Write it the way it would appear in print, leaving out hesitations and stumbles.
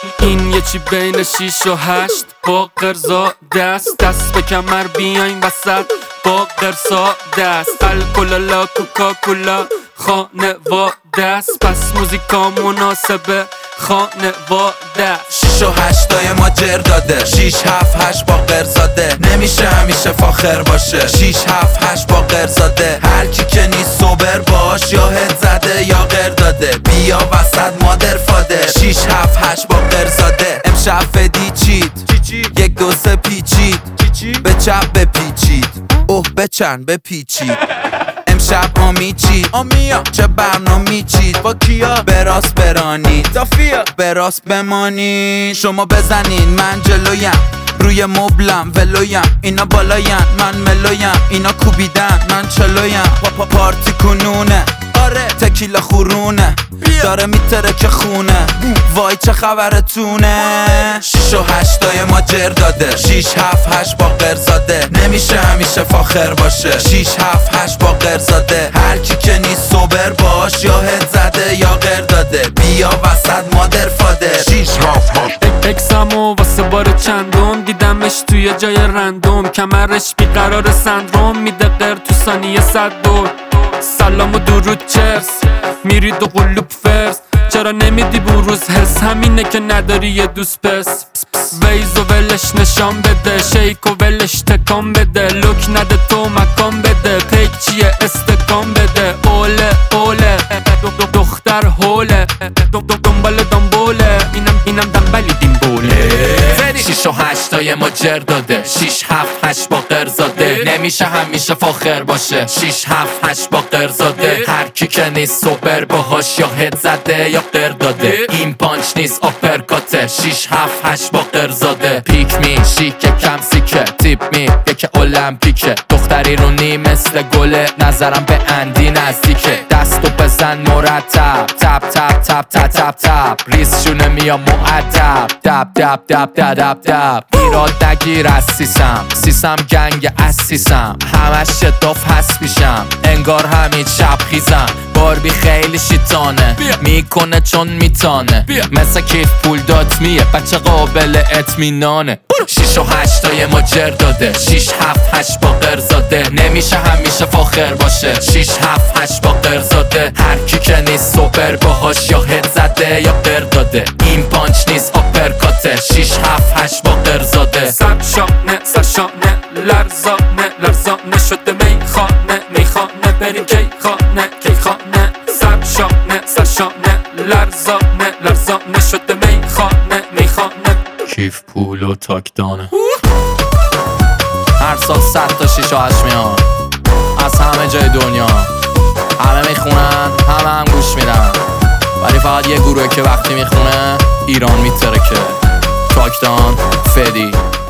این یه چی بین 6 و 8 با قرزا دست به کمر بیاین وسط با قرصا دست الکلالا کوکاکولا خانواده است پس موزیکا مناسبه خانواده 6 و 8 ما جر داده 6 7 8 با قرزاده نمیشه همیشه فاخر باشه 6 7 8 با قرزاده هر کی که نیست سوبر باش یا هد زده یا قر داده بیا وسط مادر فاده 6 7 8 با قرزاده امشب فدی چید 1 2 3 پیچید به چپ بپیچید اوه بچن بپیچید امشب آمیچید چه برنامه چید با کیا براست برانید براست بمانید شما بزنین من جلویم روی مبلم ولویم اینا بالاین من ملویم اینا کوبیدن من چلویم پارتی کنونه آره تکیلا خورونه داره میتره که خونه وای چه خبرتونه 6 و 8 ما جر داده 6 7 8 با قرزاده نمیشه همیشه فاخر باشه 6 7 8 با قرزاده هر کی که نیست سوبر باش یا هد زده یا قر داده بیا وسط مادر فاده 6 7 8 اکسامو واسه بار چندم دیدمش توی جای رندوم کمرش بیقرار سندروم میده قر تو ثانیه 100 دور سلام و درود چرس میرید و قلوب فرس چرا نمیدی بروز حس همینه که نداری یه دوست پس ویز و ولش نشان بده شیک و ولش تکان بده لوک نده تو مکان بده پیک چیه استکان بده اوله دختر هوله دنبال دنبوله اینم دنبالی دیمبوله 6 و 8 ما جر داده 6 7 8 با قرزاده نمیشه همیشه فاخر باشه 6 7 8 با قرزاده هر کی که نیست سوبر باهاش یا هد زده یا قر داده این پانچ نیست آپرکاته 6 7 8 با قرزاده پیک می شیکه کم سیکه تیپ می که المپیکه دختری رو نی مثل گله نظرم به اندی نزدیکه دستو بزن مرتب تپ تپ تپ تپ تپ تپ ریز شونه میام معدب دب دب دب دب دب دب ایراد نگیر از سیسم گنگ اسیسم همش شداف هست میشم انگار همین شب خیزم باربی خیلی شیطانه میکنه چون میتانه مثل کیف پول دات میه بچه قابل اطمینانه 6 و 8 ما جر داده 6 7 8 با قرزاده نمیشه همیشه فاخر باشه 6 7 8 با قرزاده هر کی که نیست سوبر باهاش یا هد زده یا قر داده این پانچ نیست آپرکاته 6 7 8 با قرزاده سرشانه لرزانه شده میخانه بریم کیخانه سرشانه لرزانه شده میخانه کیف پول و تاکدانه هر سال 100 تا 6 و 8 میان از همه جای دنیا همه میخونن همه هم گوش میدن ولی فقط یه گروه که وقتی میخونه ایران میترکه تاکدان فدی